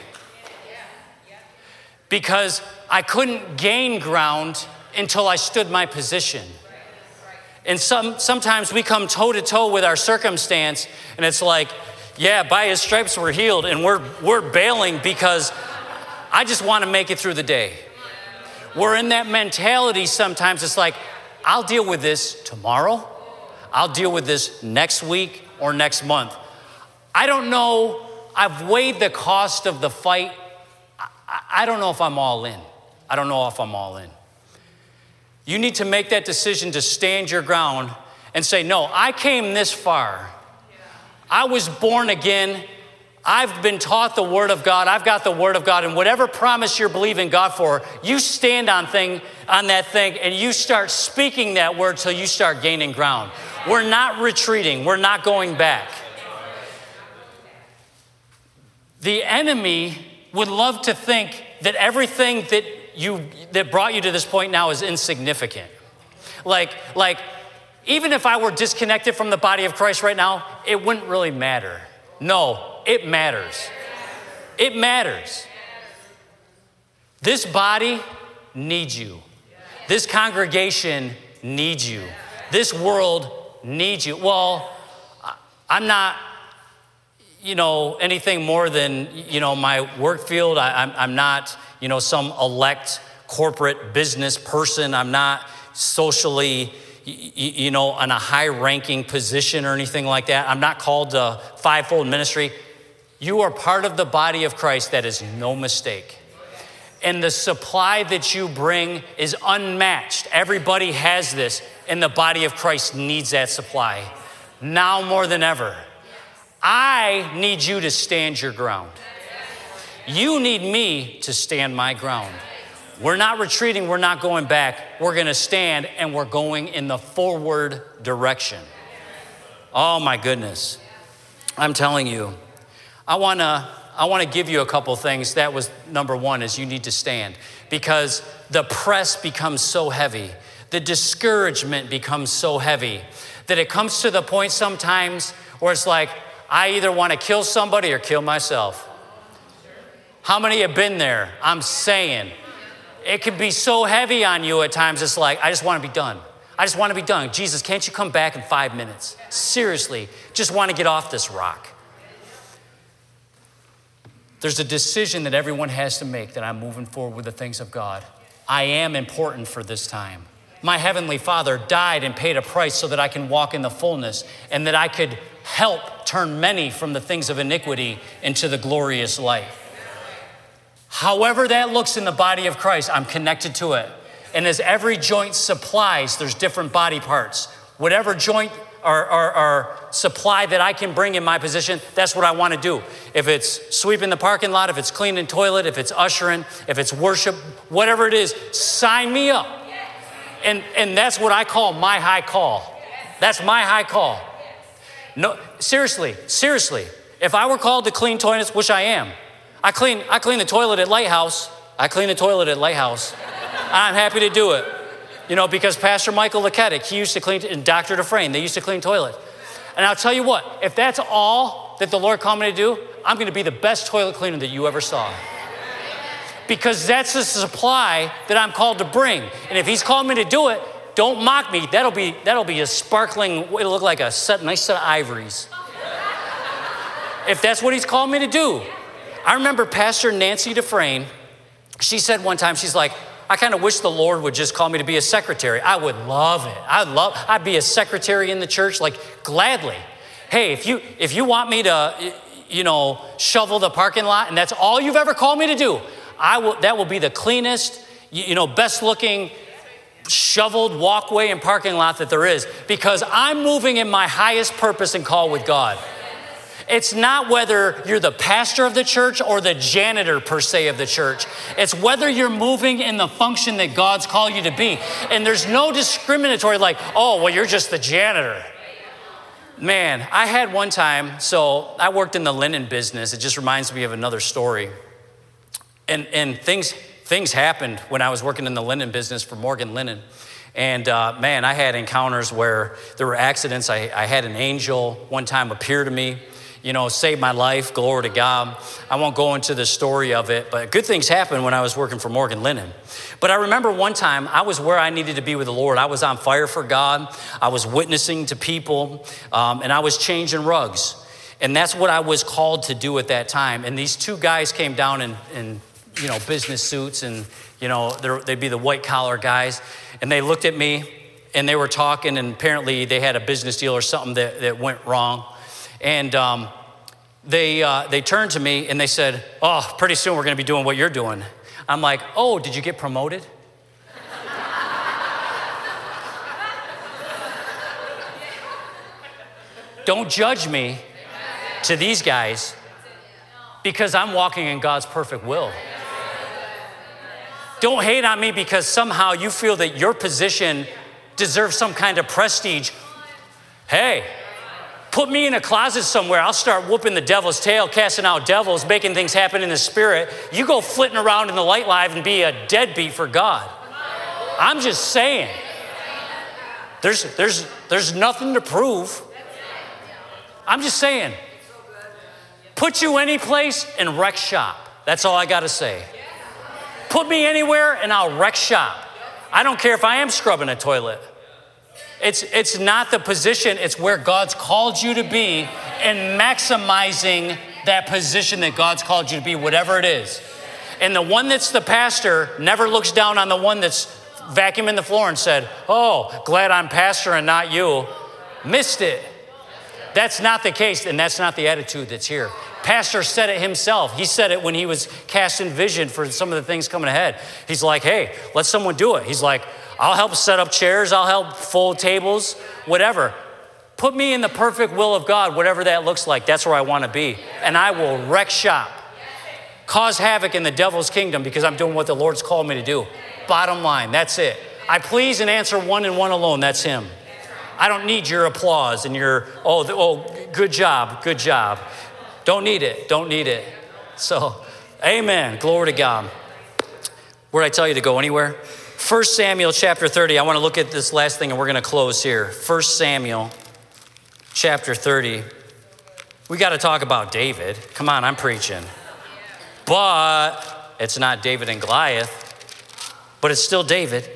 because I couldn't gain ground until I stood my position. And some, sometimes we come toe to toe with our circumstance and it's like, yeah, by his stripes we're healed, and we're, we're bailing because I just want to make it through the day. We're in that mentality sometimes. It's like, I'll deal with this tomorrow. I'll deal with this next week or next month. I don't know. I've weighed the cost of the fight. I, I don't know if I'm all in. I don't know if I'm all in. You need to make that decision to stand your ground and say, no, I came this far. I was born again. I've been taught the word of God. I've got the word of God. And whatever promise you're believing God for, you stand on thing on that thing and you start speaking that word till you start gaining ground. We're not retreating. We're not going back. The enemy would love to think that everything that you that brought you to this point now is insignificant. Like, like, even if I were disconnected from the body of Christ right now, it wouldn't really matter. No, it matters. It matters. This body needs you. This congregation needs you. This world needs you. Well, I'm not, you know, anything more than, you know, my work field. I, I'm, I'm not, you know, some elect corporate business person. I'm not socially, you know, on a high-ranking position or anything like that. I'm not called to fivefold ministry. You are part of the body of Christ. That is no mistake. And the supply that you bring is unmatched. Everybody has this, and the body of Christ needs that supply now more than ever. I need you to stand your ground. You need me to stand my ground. We're not retreating, we're not going back. We're gonna stand and we're going in the forward direction. Oh my goodness. I'm telling you, I wanna, I wanna give you a couple things. That was number one, is you need to stand, because the press becomes so heavy. The discouragement becomes so heavy that it comes to the point sometimes where it's like, I either wanna kill somebody or kill myself. How many have been there? I'm saying, it can be so heavy on you at times. It's like, I just want to be done. I just want to be done. Jesus, can't you come back in five minutes? Seriously, just want to get off this rock. There's a decision that everyone has to make, that I'm moving forward with the things of God. I am important for this time. My Heavenly Father died and paid a price so that I can walk in the fullness and that I could help turn many from the things of iniquity into the glorious light. However that looks in the body of Christ, I'm connected to it. And as every joint supplies, there's different body parts. Whatever joint or, or, or supply that I can bring in my position, that's what I want to do. If it's sweeping the parking lot, if it's cleaning toilet, if it's ushering, if it's worship, whatever it is, sign me up. And, and that's what I call my high call. That's my high call. No, seriously, seriously. If I were called to clean toilets, which I am, I clean, I clean the toilet at Lighthouse. I clean the toilet at Lighthouse. I'm happy to do it. You know, because Pastor Michael Leketic, he used to clean, and Doctor Dufresne, they used to clean toilet. And I'll tell you what, if that's all that the Lord called me to do, I'm going to be the best toilet cleaner that you ever saw. because that's the supply that I'm called to bring. And if he's called me to do it, don't mock me. That'll be that'll be a sparkling, it'll look like a set, nice set of ivories. If that's what he's called me to do. I remember Pastor Nancy Dufresne, she said one time, she's like, I kind of wish the Lord would just call me to be a secretary. I would love it. I'd love, I'd be a secretary in the church, like gladly. Hey, if you if you want me to, you know, shovel the parking lot and that's all you've ever called me to do, I will. That will be the cleanest, you know, best looking shoveled walkway and parking lot that there is, because I'm moving in my highest purpose and call with God. It's not whether you're the pastor of the church or the janitor per se of the church. It's whether you're moving in the function that God's called you to be. And there's no discriminatory like, oh, well, you're just the janitor. Man, I had one time, so I worked in the linen business. It just reminds me of another story. And and things things happened when I was working in the linen business for Morgan Linen. And uh, man, I had encounters where there were accidents. I, I had an angel one time appear to me, you know, saved my life, glory to God. I won't go into the story of it, but good things happened when I was working for Morgan Linen. But I remember one time I was where I needed to be with the Lord. I was on fire for God. I was witnessing to people, um, and I was changing rugs. And that's what I was called to do at that time. And these two guys came down in, in you know, business suits, and, you know, they'd be the white collar guys. And they looked at me and they were talking, and apparently they had a business deal or something that, that went wrong. And um, they uh, they turned to me and they said, oh, pretty soon we're going to be doing what you're doing. I'm like, oh, did you get promoted? Don't judge me to these guys, because I'm walking in God's perfect will. Don't hate on me because somehow you feel that your position deserves some kind of prestige. Hey, put me in a closet somewhere. I'll start whooping the devil's tail, casting out devils, making things happen in the spirit. You go flitting around in the light live and be a deadbeat for God. I'm just saying. There's, there's, there's nothing to prove. I'm just saying. Put you any place and wreck shop. That's all I got to say. Put me anywhere and I'll wreck shop. I don't care if I am scrubbing a toilet. It's, it's not the position, it's where God's called you to be and maximizing that position that God's called you to be, whatever it is. And the one that's the pastor never looks down on the one that's vacuuming the floor and said, oh, glad I'm pastor and not you. Missed it. That's not the case, and that's not the attitude that's here. Pastor said it himself. He said it when he was casting vision for some of the things coming ahead. He's like, hey, let someone do it. He's like, I'll help set up chairs. I'll help fold tables, whatever. Put me in the perfect will of God, whatever that looks like. That's where I want to be. And I will wreck shop. Cause havoc in the devil's kingdom because I'm doing what the Lord's called me to do. Bottom line, that's it. I please and answer one and one alone. That's him. I don't need your applause and your, oh, oh, good job, good job. Don't need it, don't need it. So, amen, glory to God. Where did I tell you to go, anywhere? First Samuel chapter thirty. I want to look at this last thing and we're going to close here. First Samuel chapter thirty. We got to talk about David. Come on, I'm preaching. But it's not David and Goliath, but it's still David.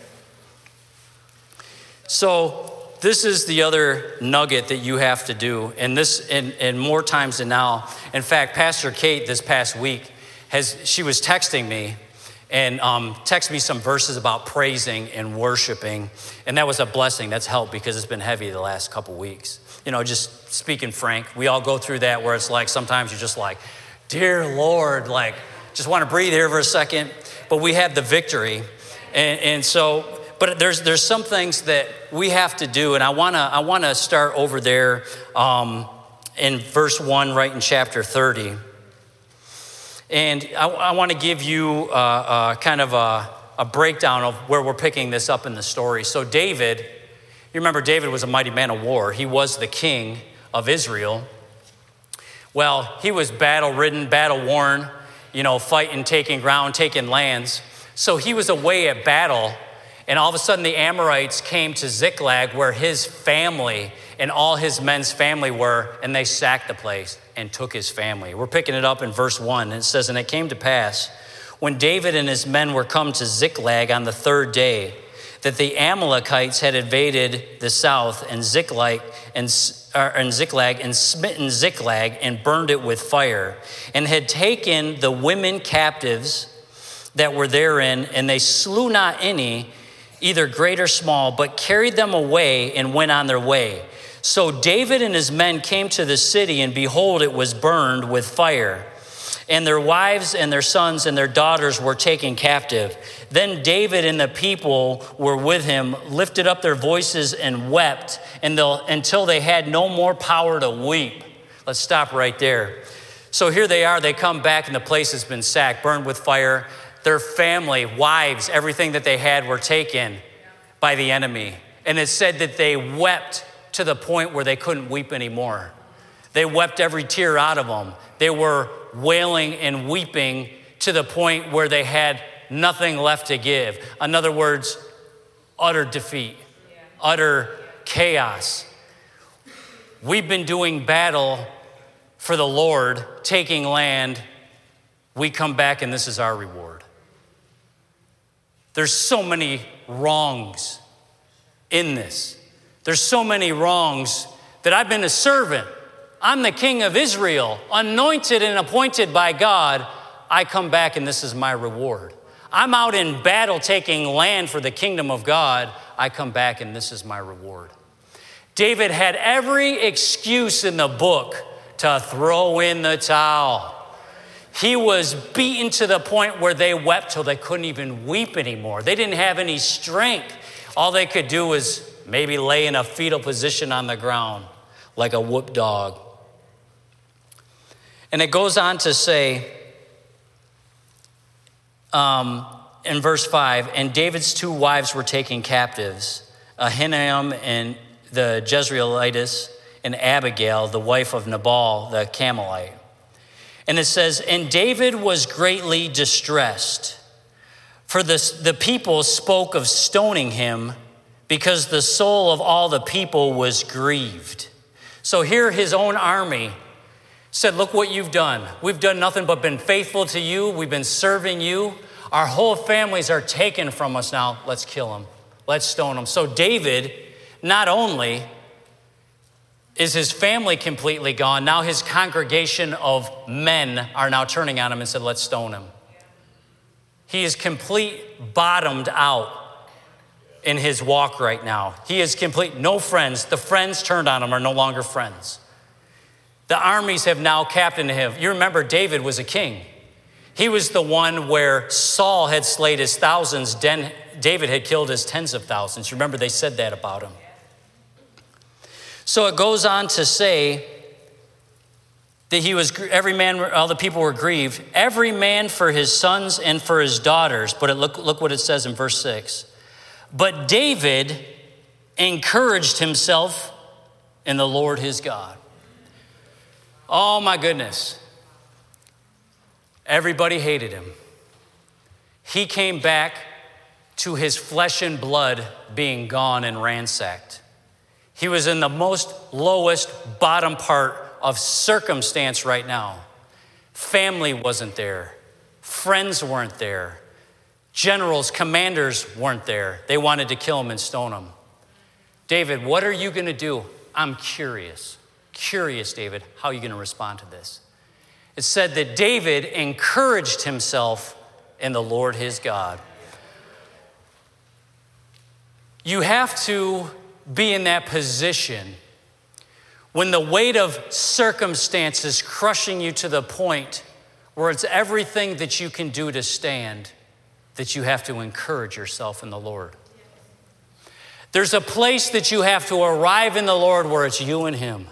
So this is the other nugget that you have to do. And this, and, and more times than now. In fact, Pastor Kate this past week, has she was texting me and um, texted me some verses about praising and worshiping. And that was a blessing. That's helped because it's been heavy the last couple weeks. You know, just speaking frank, we all go through that where it's like sometimes you're just like, dear Lord, like just want to breathe here for a second. But we have the victory. And, and so... But there's there's some things that we have to do, and I wanna I wanna start over there um, in verse one, right in chapter thirty, and I, I want to give you uh, uh, kind of a, a breakdown of where we're picking this up in the story. So David, you remember David was a mighty man of war. He was the king of Israel. Well, he was battle-ridden, battle-worn, you know, fighting, taking ground, taking lands. So he was away at battle. And all of a sudden the Amorites came to Ziklag where his family and all his men's family were, and they sacked the place and took his family. We're picking it up in verse one. And it says, and it came to pass when David and his men were come to Ziklag on the third day, that the Amalekites had invaded the south and Ziklag and, uh, and Ziklag and smitten Ziklag and burned it with fire, and had taken the women captives that were therein, and they slew not any, either great or small, but carried them away and went on their way. So David and his men came to the city, and behold, it was burned with fire, and their wives and their sons and their daughters were taken captive. Then David and the people were with him lifted up their voices and wept until they had no more power to weep. Let's stop right there. So here they are. They come back, and the place has been sacked, burned with fire. Their family, wives, everything that they had were taken by the enemy. And it said that they wept to the point where they couldn't weep anymore. They wept every tear out of them. They were wailing and weeping to the point where they had nothing left to give. In other words, utter defeat, yeah. utter chaos. We've been doing battle for the Lord, taking land. We come back, and this is our reward. There's so many wrongs in this. There's so many wrongs that I've been a servant. I'm the king of Israel, anointed and appointed by God. I come back, and this is my reward. I'm out in battle taking land for the kingdom of God. I come back, and this is my reward. David had every excuse in the book to throw in the towel. He was beaten to the point where they wept till they couldn't even weep anymore. They didn't have any strength. All they could do was maybe lay in a fetal position on the ground like a whooped dog. And it goes on to say um, in verse five, and David's two wives were taken captives, Ahinoam and the Jezreelitess, and Abigail, the wife of Nabal, the Carmelite. And it says, and David was greatly distressed, for the, the people spoke of stoning him, because the soul of all the people was grieved. So here his own army said, look what you've done. We've done nothing but been faithful to you. We've been serving you. Our whole families are taken from us now. Let's kill them. Let's stone them. So David, not only is his family completely gone, now his congregation of men are now turning on him and said, let's stone him. He is complete bottomed out in his walk right now. He is complete, no friends. The friends turned on him are no longer friends. The armies have now captained him. You remember David was a king. He was the one where Saul had slayed his thousands, David had killed his tens of thousands. Remember they said that about him. So it goes on to say that he was, every man, all the people were grieved, every man for his sons and for his daughters. But it, look, look what it says in verse six. But David encouraged himself in the Lord his God. Oh my goodness. Everybody hated him. He came back to his flesh and blood being gone and ransacked. He was in the most lowest bottom part of circumstance right now. Family wasn't there. Friends weren't there. Generals, commanders weren't there. They wanted to kill him and stone him. David, what are you going to do? I'm curious. Curious, David, how are you going to respond to this? It said that David encouraged himself in the Lord his God. You have to be in that position when the weight of circumstance is crushing you to the point where it's everything that you can do to stand, that you have to encourage yourself in the Lord. There's a place that you have to arrive in the Lord where it's you and him.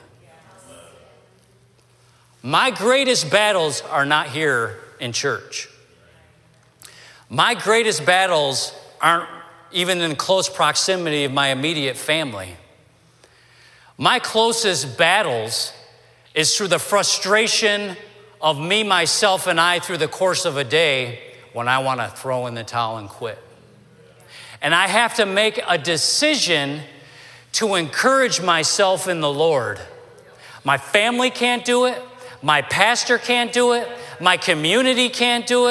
My greatest battles are not here in church. My greatest battles aren't even in close proximity of my immediate family. My closest battles is through the frustration of me, myself, and I through the course of a day when I want to throw in the towel and quit. And I have to make a decision to encourage myself in the Lord. My family can't do it. My pastor can't do it. My community can't do it.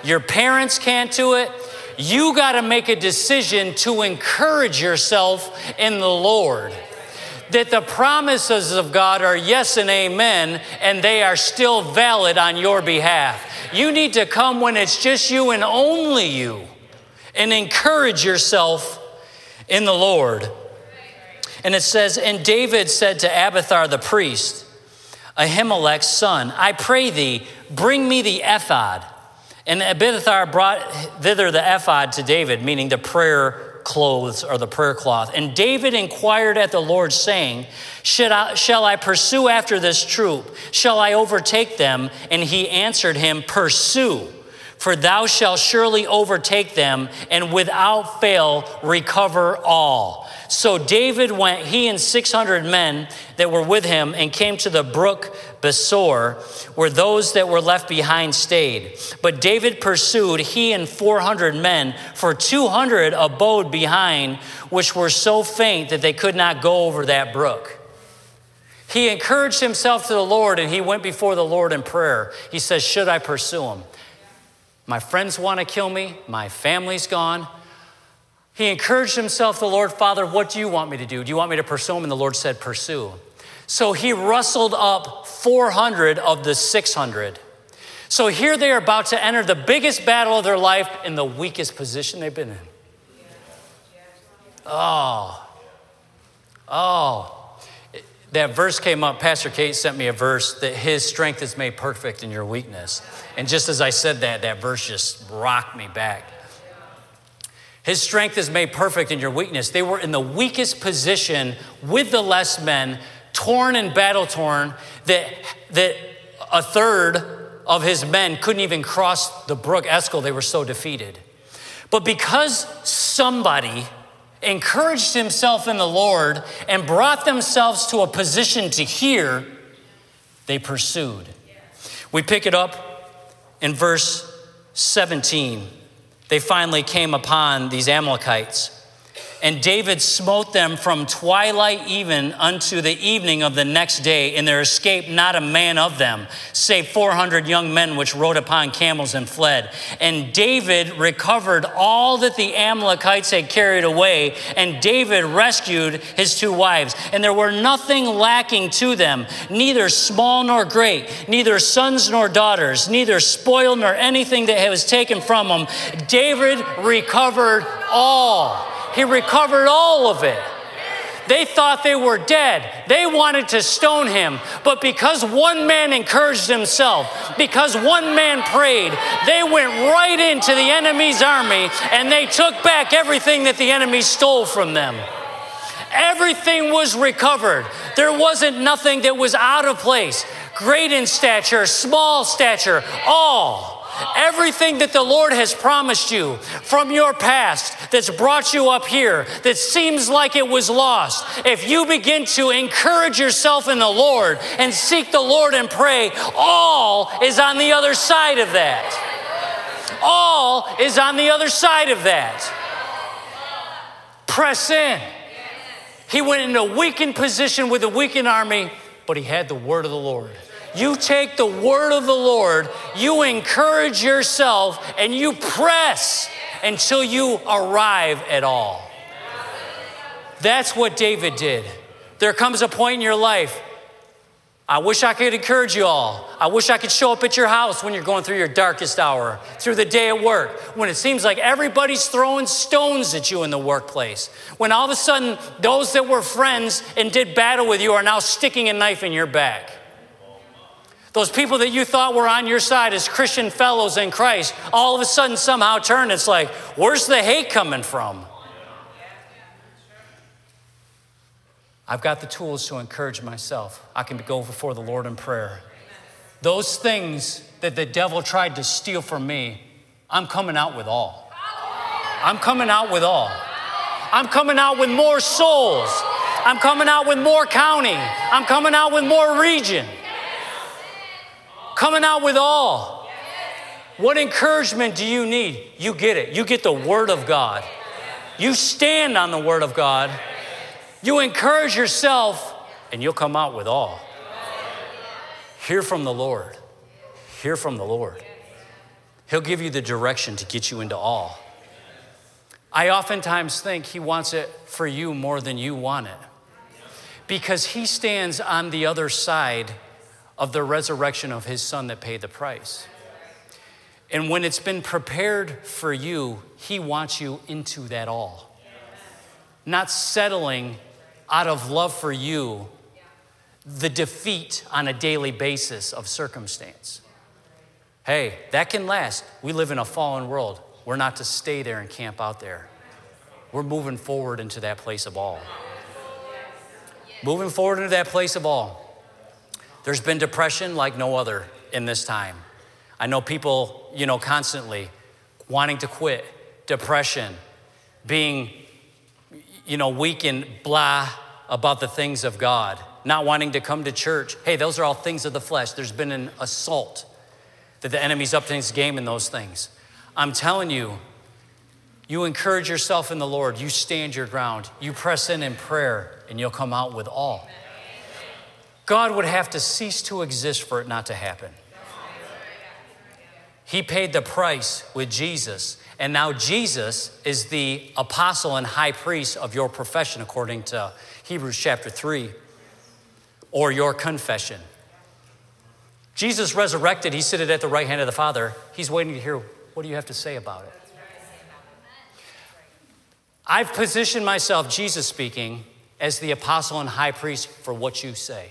Your parents can't do it. You got to make a decision to encourage yourself in the Lord. That the promises of God are yes and amen, and they are still valid on your behalf. You need to come when it's just you and only you, and encourage yourself in the Lord. And it says, and David said to Abiathar the priest, Ahimelech's son, I pray thee, bring me the ephod. And Abiathar brought thither the ephod to David, meaning the prayer clothes or the prayer cloth. And David inquired at the Lord, saying, Should I, shall I pursue after this troop? Shall I overtake them? And he answered him, Pursue, for thou shalt surely overtake them, and without fail recover all. So David went, he and six hundred men that were with him, and came to the brook Besor, where those that were left behind stayed. But David pursued, he and four hundred men, for two hundred abode behind, which were so faint that they could not go over that brook. He encouraged himself to the Lord, and he went before the Lord in prayer. He says, should I pursue him? My friends want to kill me. My family's gone. He encouraged himself to the Lord, Father, what do you want me to do? Do you want me to pursue him? And the Lord said, pursue. So he rustled up four hundred of the six hundred. So here they are about to enter the biggest battle of their life in the weakest position they've been in. Oh, oh. That verse came up. Pastor Kate sent me a verse that his strength is made perfect in your weakness. And just as I said that, that verse just rocked me back. His strength is made perfect in your weakness. They were in the weakest position with the less men, torn and battle torn, that, that a third of his men couldn't even cross the brook Eshcol. They were so defeated. But because somebody encouraged himself in the Lord and brought themselves to a position to hear, they pursued. We pick it up in verse seventeen. They finally came upon these Amalekites. And David smote them from twilight even unto the evening of the next day, and there escaped not a man of them, save four hundred young men which rode upon camels and fled. And David recovered all that the Amalekites had carried away, and David rescued his two wives. And there were nothing lacking to them, neither small nor great, neither sons nor daughters, neither spoil nor anything that was taken from them. David recovered all. He recovered all of it. They thought they were dead. They wanted to stone him. But because one man encouraged himself, because one man prayed, they went right into the enemy's army and they took back everything that the enemy stole from them. Everything was recovered. There wasn't nothing that was out of place. Great in stature, small stature, all. Everything that the Lord has promised you from your past that's brought you up here, that seems like it was lost, if you begin to encourage yourself in the Lord and seek the Lord and pray, all is on the other side of that. All is on the other side of that. Press in. He went in a weakened position with a weakened army, but he had the word of the Lord. You take the word of the Lord, you encourage yourself, and you press until you arrive at all. That's what David did. There comes a point in your life, I wish I could encourage you all. I wish I could show up at your house when you're going through your darkest hour, through the day at work, when it seems like everybody's throwing stones at you in the workplace. When all of a sudden, those that were friends and did battle with you are now sticking a knife in your back. Those people that you thought were on your side as Christian fellows in Christ, all of a sudden somehow turn. It's like, where's the hate coming from? I've got the tools to encourage myself. I can go before the Lord in prayer. Those things that the devil tried to steal from me, I'm coming out with all. I'm coming out with all. I'm coming out with more souls. I'm coming out with more county. I'm coming out with more region. Coming out with all. What encouragement do you need? You get it. You get the word of God. You stand on the word of God. You encourage yourself, and you'll come out with all. Hear from the Lord. Hear from the Lord. He'll give you the direction to get you into all. I oftentimes think he wants it for you more than you want it, because he stands on the other side of the resurrection of his son that paid the price. And when it's been prepared for you, he wants you into that all. Not settling out of love for you the defeat on a daily basis of circumstance. Hey, that can last. We live in a fallen world. We're not to stay there and camp out there. We're moving forward into that place of all. Moving forward into that place of all. There's been depression like no other in this time. I know people, you know, constantly wanting to quit, depression, being, you know, weak and blah about the things of God, not wanting to come to church. Hey, those are all things of the flesh. There's been an assault that the enemy's up to his game in those things. I'm telling you, you encourage yourself in the Lord. You stand your ground. You press in in prayer, and you'll come out with all. God would have to cease to exist for it not to happen. He paid the price with Jesus, and now Jesus is the apostle and high priest of your profession, according to Hebrews chapter three, or your confession. Jesus resurrected. He seated at the right hand of the Father. He's waiting to hear, what do you have to say about it? I've positioned myself, Jesus speaking, as the apostle and high priest for what you say.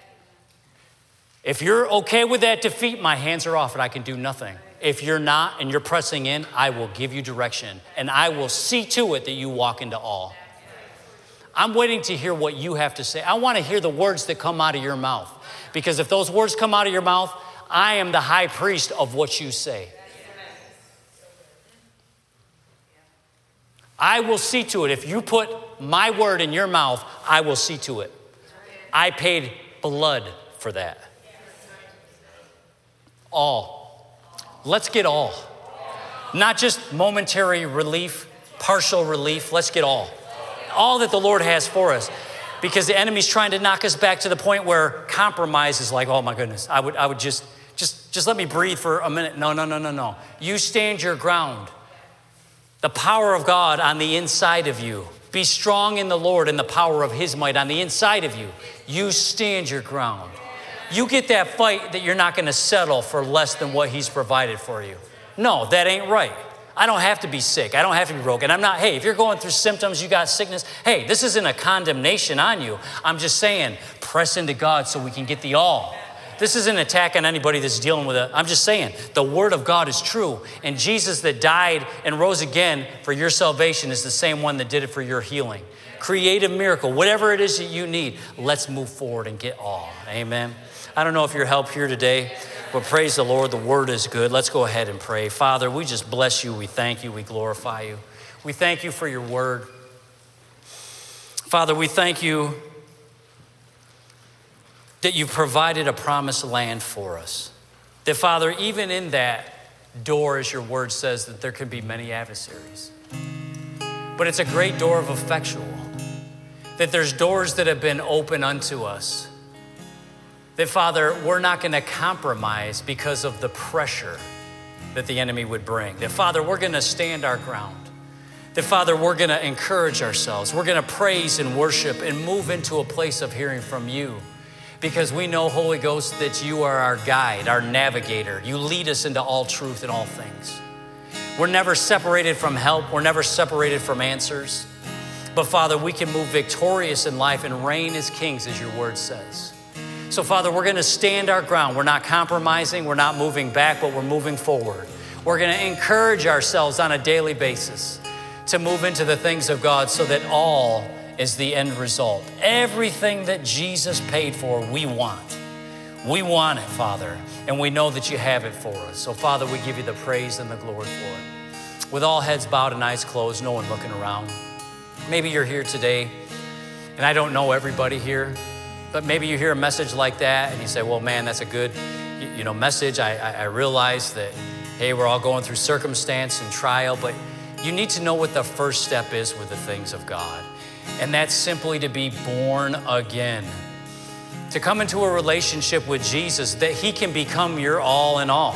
If you're okay with that defeat, my hands are off and I can do nothing. If you're not and you're pressing in, I will give you direction and I will see to it that you walk into all. I'm waiting to hear what you have to say. I want to hear the words that come out of your mouth, because if those words come out of your mouth, I am the high priest of what you say. I will see to it. If you put my word in your mouth, I will see to it. I paid blood for that. All. Let's get all. Not just momentary relief, partial relief. Let's get all. All that the Lord has for us. Because the enemy's trying to knock us back to the point where compromise is like, oh my goodness, I would I would just, just, just let me breathe for a minute. No, no, no, no, no. You stand your ground. The power of God on the inside of you. Be strong in the Lord and the power of his might on the inside of you. You stand your ground. You get that fight that you're not going to settle for less than what he's provided for you. No, that ain't right. I don't have to be sick. I don't have to be broken. I'm not, hey, if you're going through symptoms, you got sickness, hey, this isn't a condemnation on you. I'm just saying, press into God so we can get the all. This isn't an attack on anybody that's dealing with it. I'm just saying, the word of God is true. And Jesus that died and rose again for your salvation is the same one that did it for your healing. Create a miracle. Whatever it is that you need, let's move forward and get all. Amen. I don't know if you're help here today, but praise the Lord. The word is good. Let's go ahead and pray. Father, we just bless you. We thank you. We glorify you. We thank you for your word. Father, we thank you that you've provided a promised land for us. That, Father, even in that door, as your word says, that there can be many adversaries. But it's a great door of effectual. That there's doors that have been open unto us. That, Father, we're not going to compromise because of the pressure that the enemy would bring. That, Father, we're going to stand our ground. That, Father, we're going to encourage ourselves. We're going to praise and worship and move into a place of hearing from you. Because we know, Holy Ghost, that you are our guide, our navigator. You lead us into all truth and all things. We're never separated from help. We're never separated from answers. But, Father, we can move victorious in life and reign as kings, as your word says. So, Father, we're going to stand our ground. We're not compromising. We're not moving back, but we're moving forward. We're going to encourage ourselves on a daily basis to move into the things of God so that all is the end result. Everything that Jesus paid for, we want. We want it, Father, and we know that you have it for us. So, Father, we give you the praise and the glory for it. With all heads bowed and eyes closed, no one looking around. Maybe you're here today, and I don't know everybody here, but maybe you hear a message like that, and you say, well, man, that's a good you know, message. I, I, I realize that, hey, we're all going through circumstance and trial, but you need to know what the first step is with the things of God. And that's simply to be born again. To come into a relationship with Jesus, that he can become your all in all.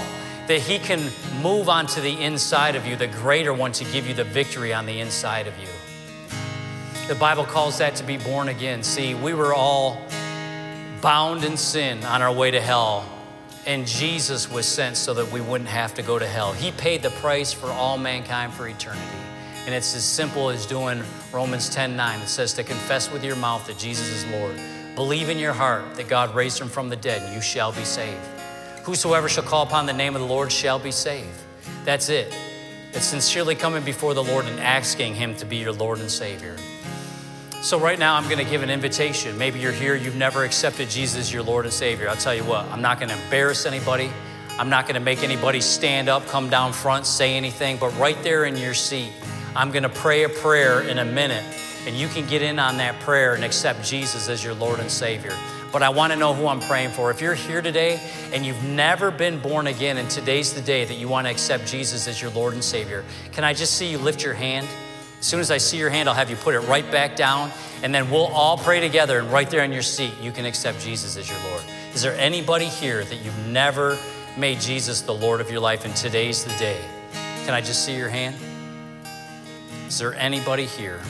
that he can move onto the inside of you, the greater one, to give you the victory on the inside of you. The Bible calls that to be born again. See, we were all bound in sin on our way to hell, and Jesus was sent so that we wouldn't have to go to hell. He paid the price for all mankind for eternity. And it's as simple as doing Romans ten nine. It says to confess with your mouth that Jesus is Lord. Believe in your heart that God raised him from the dead, and you shall be saved. Whosoever shall call upon the name of the Lord shall be saved. That's it. It's sincerely coming before the Lord and asking him to be your Lord and Savior. So right now I'm going to give an invitation. Maybe you're here, you've never accepted Jesus as your Lord and Savior. I'll tell you what, I'm not going to embarrass anybody. I'm not going to make anybody stand up, come down front, say anything, but right there in your seat, I'm going to pray a prayer in a minute, and you can get in on that prayer and accept Jesus as your Lord and Savior. But I want to know who I'm praying for. If you're here today and you've never been born again, and today's the day that you want to accept Jesus as your Lord and Savior, can I just see you lift your hand? As soon as I see your hand, I'll have you put it right back down, and then we'll all pray together, and right there in your seat, you can accept Jesus as your Lord. Is there anybody here that you've never made Jesus the Lord of your life, and today's the day? Can I just see your hand? Is there anybody here?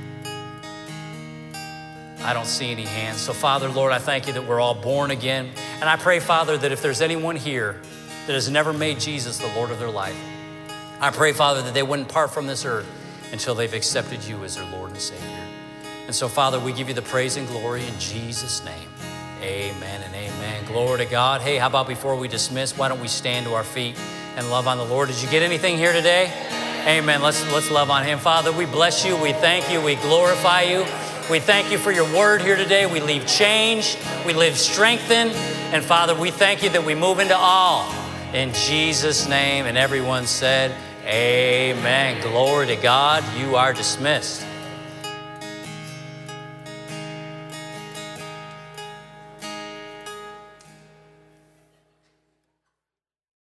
I don't see any hands. So Father, Lord, I thank you that we're all born again. And I pray, Father, that if there's anyone here that has never made Jesus the Lord of their life, I pray, Father, that they wouldn't part from this earth until they've accepted you as their Lord and Savior. And so, Father, we give you the praise and glory in Jesus' name. Amen and amen. Glory to God. Hey, how about before we dismiss, why don't we stand to our feet and love on the Lord? Did you get anything here today? Amen. Let's, let's love on him. Father, we bless you. We thank you. We glorify you. We thank you for your word here today. We leave changed. We live strengthened. And Father, we thank you that we move into all. In Jesus' name. And everyone said, amen. Glory to God. You are dismissed.